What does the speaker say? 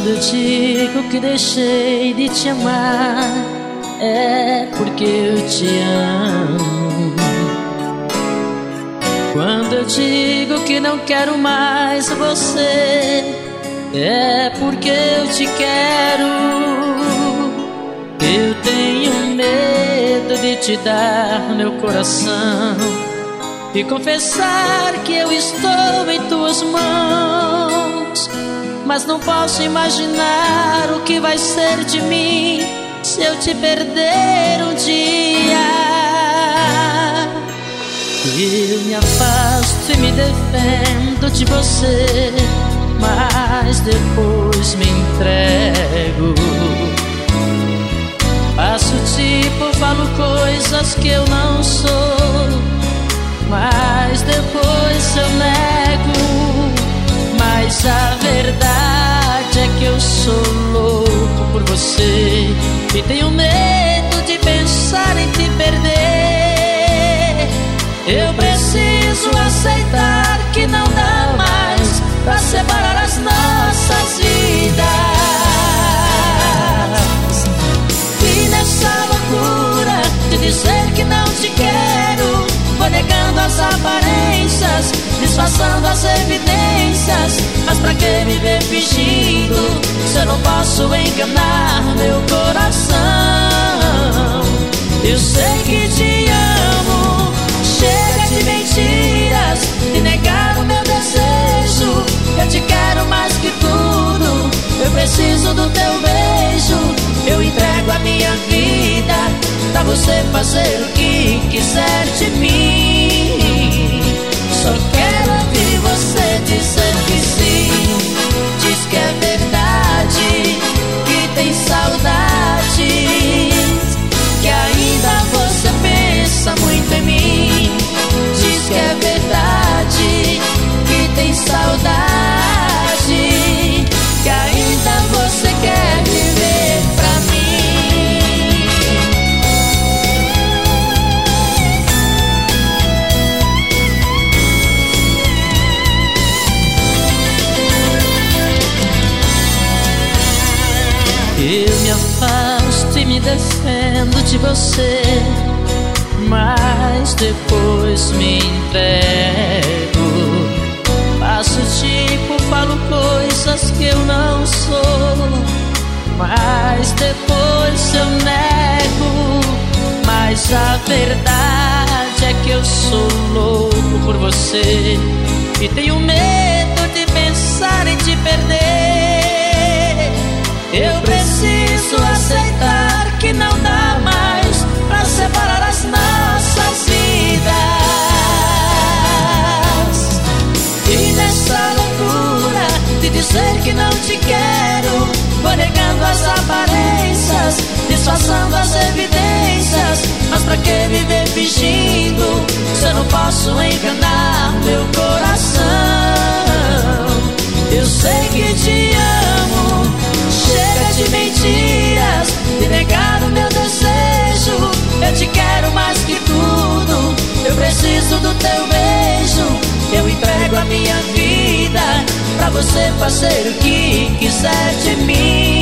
Quando eu digo que deixei de te amar, é porque eu te amo. Quando eu digo que não quero mais você, é porque eu te quero. Eu tenho medo de te dar meu coração e confessar que eu estou em tuas mãos, mas não posso imaginar o que vai ser de mim se eu te perder um dia. Eu me afasto e me defendo de você, mas depois me entrego. Faço tipo, falo coisas que eu não sou, mas depois eu nego. Mas a verdade é que eu sou louco por você e tenho medo de pensar em te perder. Eu preciso aceitar que não dá mais pra separar as nossas vidas. E nessa loucura de dizer que não te quero, vou negando as aparências, disfarçando as evidências. Mas pra que viver fingindo se eu não posso enganar meu coração? Eu sei que te amo, chega de mentiras, de negar o meu desejo. Eu te quero mais que tudo, eu preciso do teu beijo. Eu entrego a minha vida pra você fazer o que quiser de mim. Só quero ouvir você dizer que sim. Diz que é verdade, que tem saudades, que ainda você pensa muito em mim. Diz que é verdade, que tem saudade, que ainda você quer viver pra mim. Eu me afasto e me defendo de você, mas depois me entrego. Faço tipo, falo coisas que eu não sou, mas depois eu nego. Mas a verdade é que eu sou louco por você e tenho medo de pensar em te perder. Eu preciso aceitar que não dá mais pra separar as nossas vidas. E nessa loucura de dizer que não te quero, vou negando as aparências, disfarçando as evidências. Mas pra que viver fingindo se eu não posso enganar meu coração? Eu sei que te amo, chega de mentiras, de negar o meu desejo. Eu te quero mais que tudo, eu preciso do teu beijo. Eu entrego a minha vida pra você fazer o que quiser de mim.